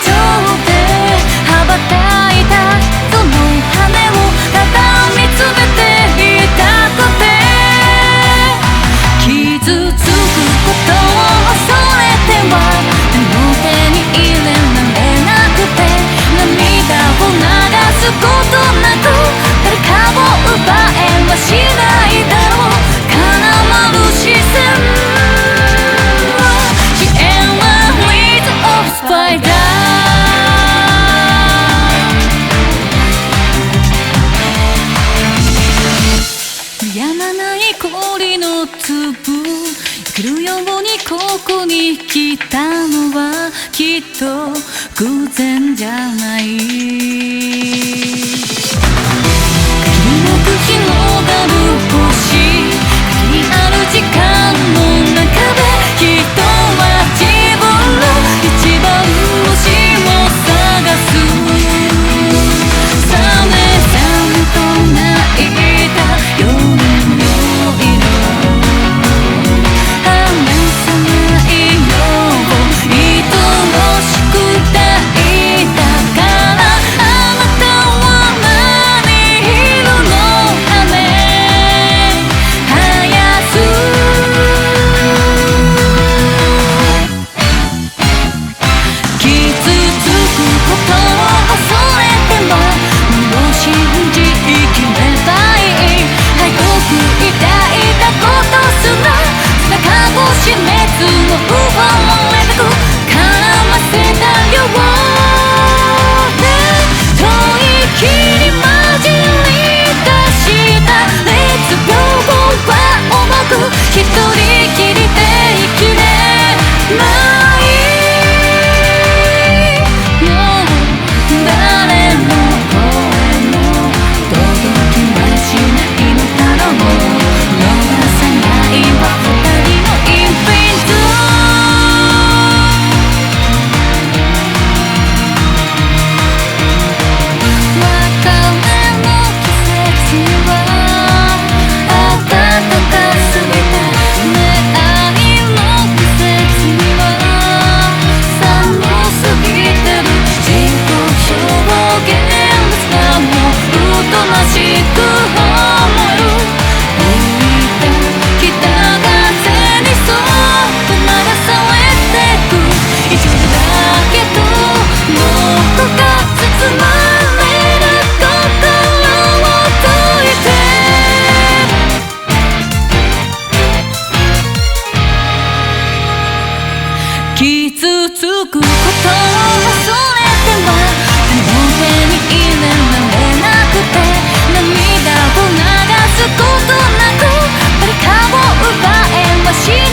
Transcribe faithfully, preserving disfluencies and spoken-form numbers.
来るようにここに来たのはきっと偶然じゃない君の口広がる星限りある時間の中で人は自分の一番星を探すサメさんと泣いた夜の色一人きりで生きれないもう誰の声も届きはしないのだろう逃さないは二人のインフィニット別れの季節は傷つくことを忘れては手の手に入れられなくて涙を流すことなく誰かを奪えはしない